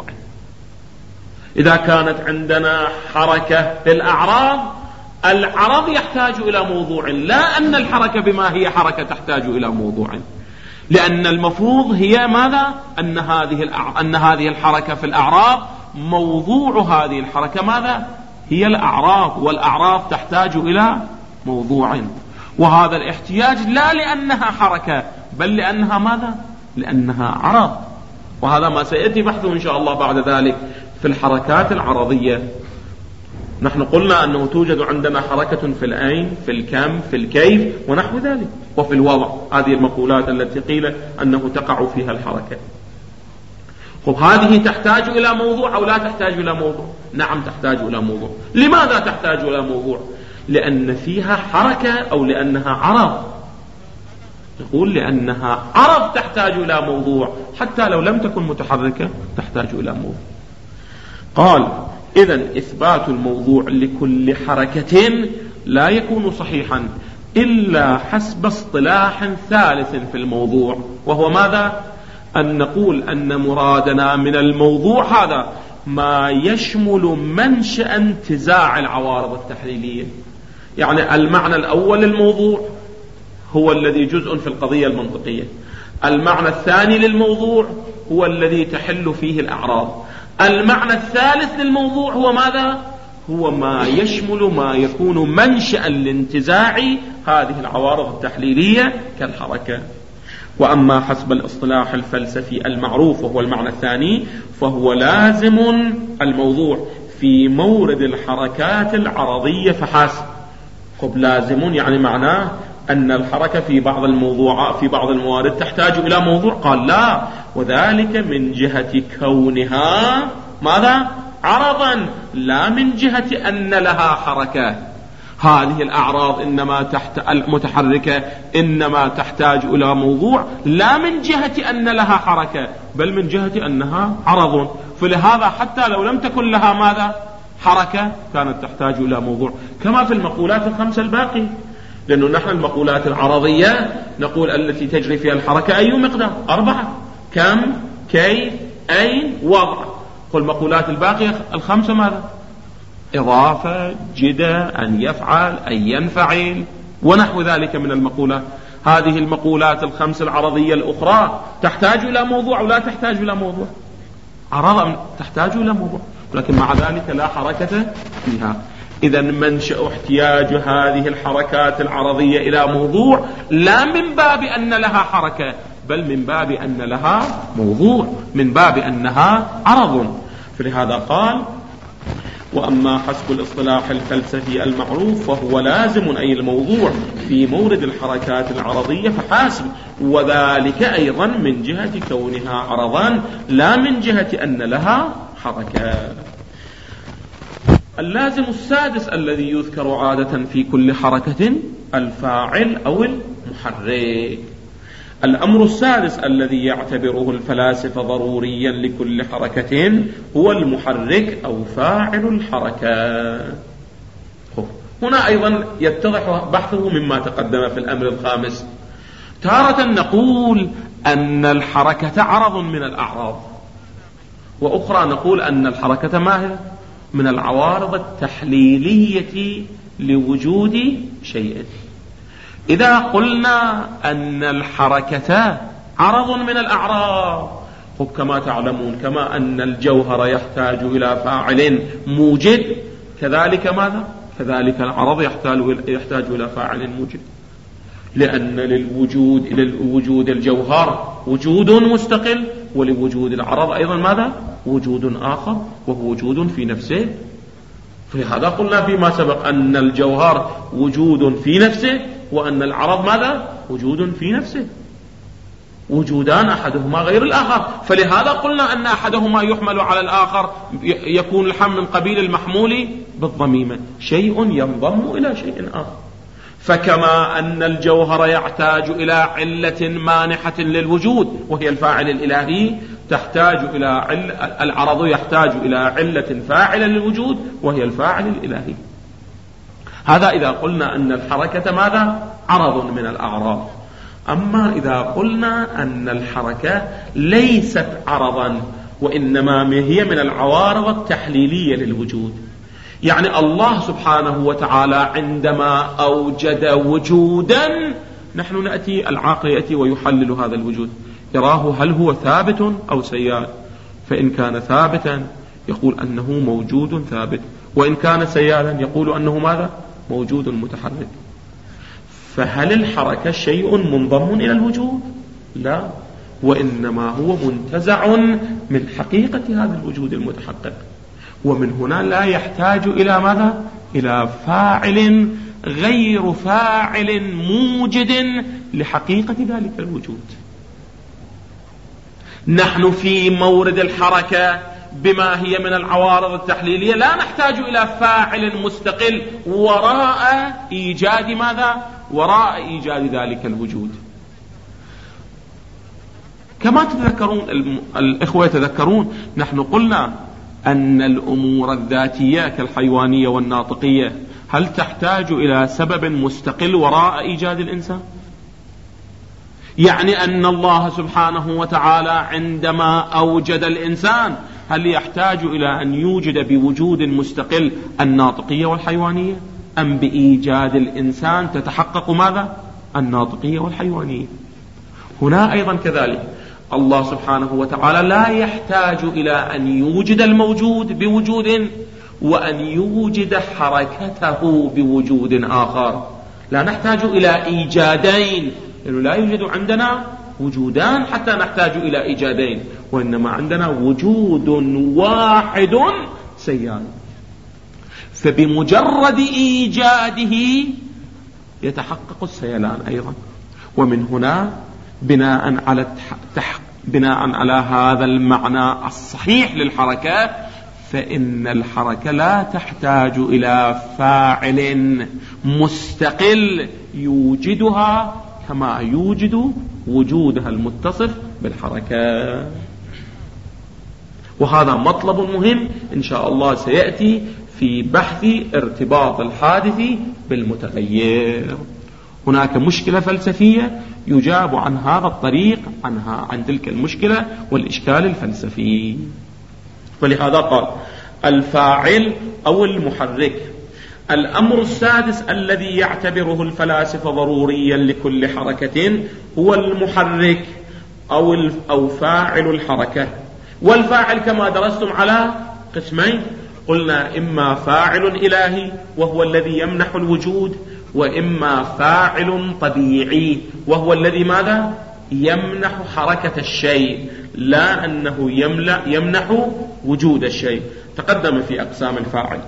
إذا كانت عندنا حركة في الأعراض العرض يحتاج إلى موضوع، لا أن الحركة بما هي حركة تحتاج إلى موضوع، لأن المفروض هي ماذا؟ أن هذه الأع... أن هذه الحركة في الأعراض موضوع هذه الحركة ماذا؟ هي الأعراض، والأعراض تحتاج إلى موضوع، وهذا الاحتياج لا لأنها حركة بل لأنها ماذا؟ لأنها عرض. وهذا ما سيأتي بحثه إن شاء الله بعد ذلك في الحركات العرضية. نحن قلنا أنه توجد عندنا حركة في العين، في الكم، في الكيف ونحو ذلك، وفي الوضع، هذه المقولات التي قيل أنه تقع فيها الحركة. خب هذه تحتاج إلى موضوع أو لا تحتاج إلى موضوع؟ نعم تحتاج إلى موضوع. لماذا تحتاج إلى موضوع؟ لأن فيها حركة أو لأنها عرض؟ نقول لأنها عرض تحتاج إلى موضوع، حتى لو لم تكن متحركة تحتاج إلى موضوع. قال إذن إثبات الموضوع لكل حركة لا يكون صحيحا إلا حسب اصطلاح ثالث في الموضوع، وهو ماذا؟ أن نقول أن مرادنا من الموضوع هذا ما يشمل منشأ انتزاع العوارض التحليلية. يعني المعنى الأول للموضوع هو الذي جزء في القضية المنطقية، المعنى الثاني للموضوع هو الذي تحل فيه الأعراض، المعنى الثالث للموضوع هو ماذا؟ هو ما يشمل ما يكون منشأ لانتزاع هذه العوارض التحليلية كالحركة. وأما حسب الاصطلاح الفلسفي المعروف وهو المعنى الثاني فهو لازم الموضوع في مورد الحركات العرضية فحسب. خب لازم يعني معناه أن الحركة في بعض الموضوعات في بعض الموارد تحتاج إلى موضوع؟ قال لا، وذلك من جهة كونها ماذا؟ عرضا، لا من جهة أن لها حركة. هذه الأعراض إنما تحت المتحركة إنما تحتاج إلى موضوع، لا من جهة أن لها حركة بل من جهة أنها عرض، فلهذا حتى لو لم تكن لها ماذا حركة كانت تحتاج إلى موضوع، كما في المقولات الخمسة الباقي. لأنه نحن المقولات العرضية نقول التي تجري فيها الحركة أي مقدار؟ أربعة: كم، كيف، أين، وضع. والمقولات الباقية الخمسة ماذا؟ إضافة، جدة، أن يفعل، أن ينفعل، ونحو ذلك من المقولات. هذه المقولات الخمس العرضية الأخرى تحتاج إلى موضوع ولا تحتاج إلى موضوع؟ عرض تحتاج إلى موضوع، لكن مع ذلك لا حركة فيها. إذا منشأ احتياج هذه الحركات العرضية إلى موضوع لا من باب أن لها حركة بل من باب أن لها موضوع، من باب أنها عرض. فلهذا قال: وأما حسب الاصطلاح الفلسفي المعروف فهو لازم أي الموضوع في مورد الحركات العرضية فحاسب، وذلك أيضا من جهة كونها عرضا لا من جهة أن لها حركة. اللازم السادس الذي يذكر عادة في كل حركة الفاعل أو المحرك. الأمر السادس الذي يعتبره الفلاسفة ضروريا لكل حركة هو المحرك أو فاعل الحركة. هنا أيضا يتضح بحثه مما تقدم في الأمر الخامس. تارة نقول أن الحركة عرض من الأعراض، وأخرى نقول أن الحركة ما هي؟ من العوارض التحليلية لوجود شيء. إذا قلنا أن الحركة عرض من الأعراض، كما تعلمون كما أن الجوهر يحتاج إلى فاعل موجد، كذلك ماذا؟ كذلك العرض يحتاج إلى فاعل موجد، لأن للوجود للوجود الجوهر وجود مستقل، ولوجود العرض أيضا ماذا؟ وجود آخر وهو وجود في نفسه. فلهذا قلنا فيما سبق أن الجوهر وجود في نفسه وأن العرض ماذا؟ وجود في نفسه، وجودان أحدهما غير الآخر. فلهذا قلنا أن أحدهما يحمل على الآخر، يكون الحمل من قبيل المحمول بالضميمة، شيء ينضم إلى شيء آخر. فكما أن الجوهر يحتاج إلى علة مانحة للوجود وهي الفاعل الإلهي، تحتاج إلى عل... العرض يحتاج إلى علة فاعلة للوجود وهي الفاعل الإلهي. هذا إذا قلنا أن الحركة ماذا؟ عرض من الأعراض. أما إذا قلنا أن الحركة ليست عرضا وإنما هي من العوارض التحليلية للوجود، يعني الله سبحانه وتعالى عندما أوجد وجودا، نحن نأتي العاقل يأتي ويحلل هذا الوجود، يراه هل هو ثابت أو سيال، فإن كان ثابتا يقول أنه موجود ثابت، وإن كان سيالا يقول أنه ماذا؟ موجود متحرك. فهل الحركة شيء منضم إلى الوجود؟ لا، وإنما هو منتزع من حقيقة هذا الوجود المتحقق، ومن هنا لا يحتاج إلى ماذا؟ إلى فاعل غير فاعل موجد لحقيقة ذلك الوجود. نحن في مورد الحركة بما هي من العوارض التحليلية لا نحتاج إلى فاعل مستقل وراء إيجاد ماذا؟ وراء إيجاد ذلك الوجود. كما تذكرون الإخوة يتذكرون، نحن قلنا أن الأمور الذاتية كالحيوانية والناطقية هل تحتاج إلى سبب مستقل وراء إيجاد الإنسان؟ يعني أن الله سبحانه وتعالى عندما أوجد الإنسان هل يحتاج إلى أن يوجد بوجود مستقل الناطقية والحيوانية، أم بإيجاد الإنسان تتحقق ماذا؟ الناطقية والحيوانية. هنا أيضا كذلك الله سبحانه وتعالى لا يحتاج إلى أن يوجد الموجود بوجود وأن يوجد حركته بوجود آخر، لا نحتاج إلى إيجادين، لأنه لا يوجد عندنا وجودان حتى نحتاج إلى إيجادين، وإنما عندنا وجود واحد سيال، فبمجرد إيجاده يتحقق السيلان أيضا. ومن هنا بناء على التح... بناء على هذا المعنى الصحيح للحركة فإن الحركة لا تحتاج إلى فاعل مستقل يوجدها كما يوجد وجودها المتصف بالحركة. وهذا مطلب مهم إن شاء الله سيأتي في بحث ارتباط الحادث بالمتغير. هناك مشكلة فلسفية يجاب عن هذا الطريق عنها عن تلك المشكلة والإشكال الفلسفي. فلهذا قال الفاعل أو المحرك. الأمر السادس الذي يعتبره الفلاسفة ضروريا لكل حركة هو المحرك أو أو فاعل الحركة. والفاعل كما درستم على قسمين، قلنا إما فاعل إلهي وهو الذي يمنح الوجود، وإما فاعل طبيعي وهو الذي ماذا؟ يمنح حركة الشيء، لا أنه يمنح وجود الشيء. تقدم في أقسام الفاعل.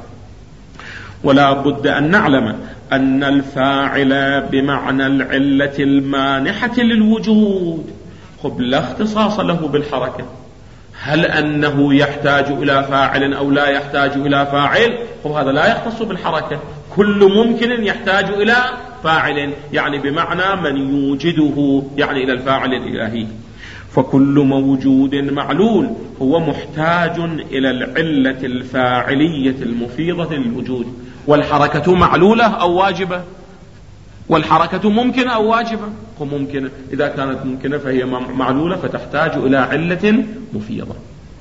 ولا بد أن نعلم أن الفاعل بمعنى العلة المانحة للوجود خب لا اختصاص له بالحركة. هل أنه يحتاج إلى فاعل أو لا يحتاج إلى فاعل؟ وهذا لا يختص بالحركة، كل ممكن يحتاج إلى فاعل، يعني بمعنى من يوجده، يعني إلى الفاعل الإلهي. فكل موجود معلول هو محتاج إلى العلة الفاعلية المفيضة للوجود. والحركة معلولة أو واجبة؟ والحركة ممكنة أو واجبة؟ وممكنة. إذا كانت ممكنة فهي معلولة فتحتاج إلى علة مفيضة.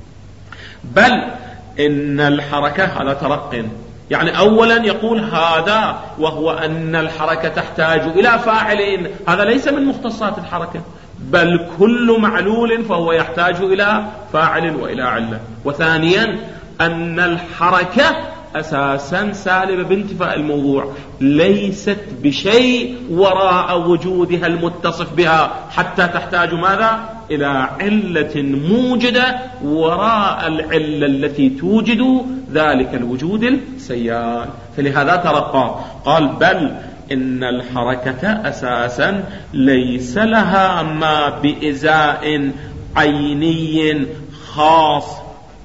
بل إن الحركة هذا ترق، يعني أولا يقول هذا وهو أن الحركة تحتاج إلى فاعل، هذا ليس من مختصات الحركة، بل كل معلول فهو يحتاج إلى فاعل وإلى علة. وثانيا أن الحركة أساسا سالبة بانتفاء الموضوع، ليست بشيء وراء وجودها المتصف بها حتى تحتاج ماذا؟ إلى علة موجدة وراء العلة التي توجد ذلك الوجود السيال. فلهذا ترقى قال بل إن الحركة أساسا ليس لها ما بإزاء عيني خاص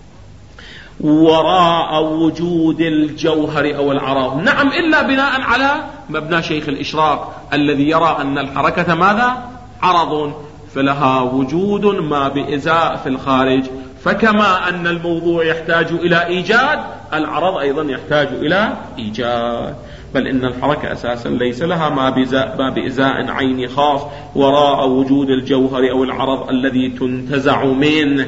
وراء وجود الجوهر أو العرض. نعم، إلا بناء على مبنى شيخ الإشراق الذي يرى أن الحركة ماذا؟ عرض، فلها وجود ما بإزاء في الخارج. فكما أن الموضوع يحتاج إلى إيجاد، العرض أيضا يحتاج إلى إيجاد. بل إن الحركة أساسا ليس لها ما بإزاء, ما بإزاء عيني خاص وراء وجود الجوهر أو العرض الذي تنتزع منه.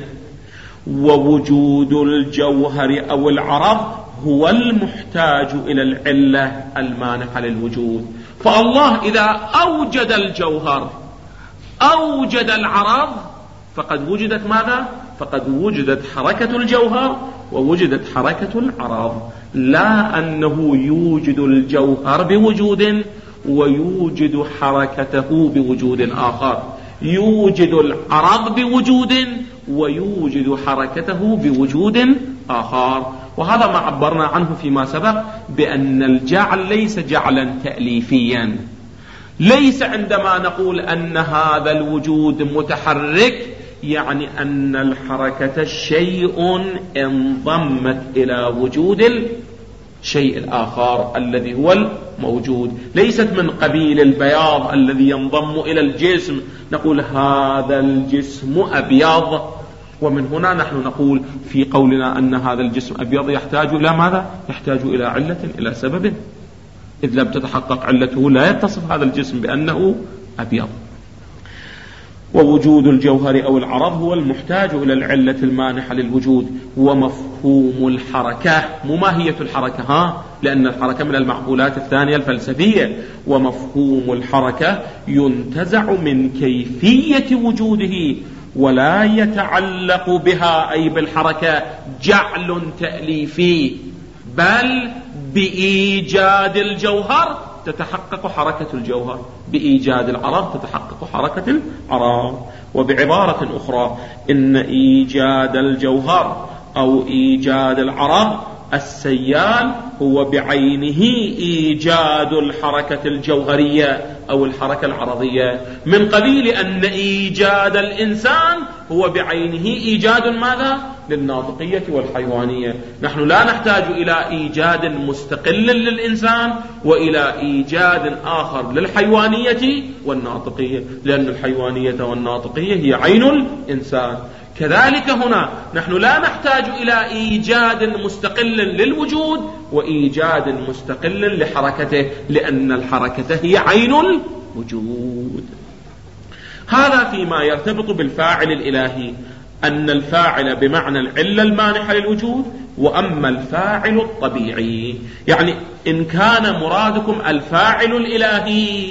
ووجود الجوهر أو العرض هو المحتاج إلى العلة المانحة للوجود. فالله إذا أوجد الجوهر أوجد العرض فقد وجدت ماذا؟ فقد وجدت حركة الجوهر ووجدت حركة العرض، لا أنه يوجد الجوهر بوجود ويوجد حركته بوجود آخر، يوجد العرض بوجود ويوجد حركته بوجود آخر. وهذا ما عبرنا عنه فيما سبق بأن الجعل ليس جعلا تأليفيا، ليس عندما نقول أن هذا الوجود متحرك يعني أن الحركة شيء انضمت إلى وجود الشيء الآخر الذي هو الموجود، ليست من قبيل البياض الذي ينضم إلى الجسم نقول هذا الجسم أبيض. ومن هنا نحن نقول في قولنا أن هذا الجسم أبيض يحتاج إلى ماذا؟ يحتاج إلى علة، إلى سبب، إذ لم تتحقق علته لا يتصف هذا الجسم بأنه أبيض. ووجود الجوهر أو العرض هو المحتاج إلى العلة المانحة للوجود. ومفهوم الحركة، مو ماهية الحركة ها، لأن الحركة من المعقولات الثانية الفلسفية. ومفهوم الحركة ينتزع من كيفية وجوده ولا يتعلق بها أي بالحركة جعل تأليفي، بل بإيجاد الجوهر تتحقق حركة الجوهر، بإيجاد العرض تتحقق حركة العرض. وبعبارة أخرى إن إيجاد الجوهر أو إيجاد العرض السيال هو بعينه إيجاد الحركة الجوهرية أو الحركة العرضية، من قبيل أن إيجاد الإنسان هو بعينه إيجاد ماذا؟ للناطقية والحيوانية. نحن لا نحتاج إلى إيجاد مستقل للإنسان وإلى إيجاد آخر للحيوانية والناطقية، لأن الحيوانية والناطقية هي عين الإنسان. كذلك هنا نحن لا نحتاج إلى إيجاد مستقل للوجود وإيجاد مستقل لحركته، لأن الحركة هي عين الوجود. هذا فيما يرتبط بالفاعل الإلهي، أن الفاعل بمعنى العلة المانحة للوجود. وأما الفاعل الطبيعي، يعني إن كان مرادكم الفاعل الإلهي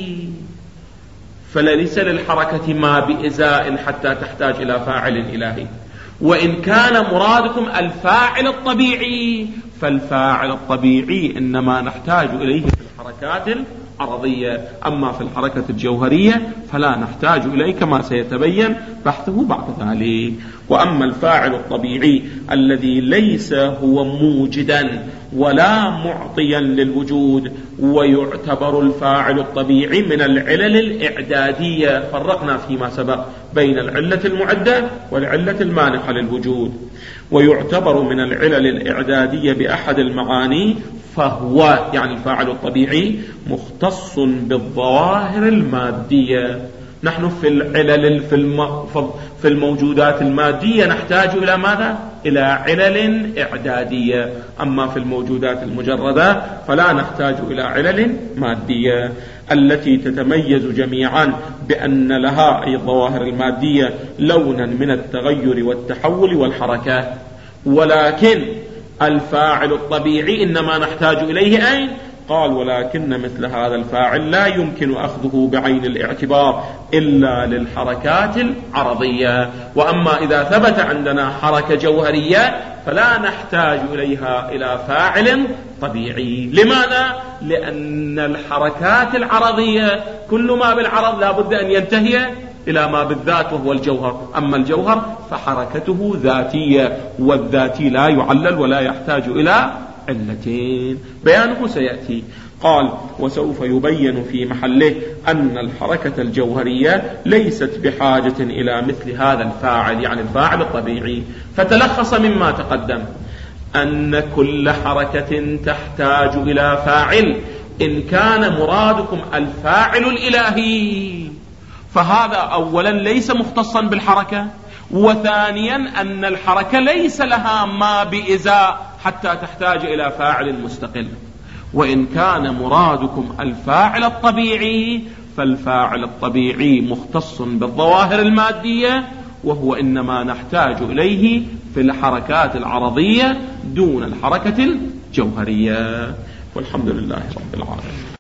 فليس للحركة ما بإزاء حتى تحتاج إلى فاعل إلهي، وإن كان مرادكم الفاعل الطبيعي فالفاعل الطبيعي إنما نحتاج إليه في الحركات العرضية، أما في الحركة الجوهرية فلا نحتاج إليه كما سيتبين بحثه بعد ذلك. وأما الفاعل الطبيعي الذي ليس هو موجدا ولا معطيا للوجود، ويعتبر الفاعل الطبيعي من العلل الإعدادية، فرقنا فيما سبق بين العلة المعدة والعلة المانحة للوجود، ويعتبر من العلل الإعدادية بأحد المعاني، فهو يعني الفاعل الطبيعي مختص بالظواهر المادية. نحن في العلل في الموجودات المادية نحتاج إلى ماذا؟ إلى علل إعدادية، أما في الموجودات المجردة فلا نحتاج إلى علل مادية، التي تتميز جميعا بأن لها أي الظواهر المادية لونا من التغير والتحول والحركات. ولكن الفاعل الطبيعي إنما نحتاج إليه أين؟ قال: ولكن مثل هذا الفاعل لا يمكن أخذه بعين الاعتبار إلا للحركات العرضية. وأما إذا ثبت عندنا حركة جوهرية فلا نحتاج إليها إلى فاعل طبيعي. لماذا؟ لأن الحركات العرضية كل ما بالعرض لا بد أن ينتهي إلى ما بالذات وهو الجوهر، أما الجوهر فحركته ذاتية، والذاتي لا يعلل ولا يحتاج إلى علتين، بيانه سيأتي. قال: وسوف يبين في محله أن الحركة الجوهرية ليست بحاجة إلى مثل هذا الفاعل، يعني الفاعل الطبيعي. فتلخص مما تقدم أن كل حركة تحتاج إلى فاعل. إن كان مرادكم الفاعل الإلهي فهذا أولا ليس مختصا بالحركة، وثانيا أن الحركة ليس لها ما بإزاء حتى تحتاج إلى فاعل مستقل. وإن كان مرادكم الفاعل الطبيعي فالفاعل الطبيعي مختص بالظواهر المادية، وهو إنما نحتاج إليه في الحركات العرضية دون الحركة الجوهرية. والحمد لله رب العالمين.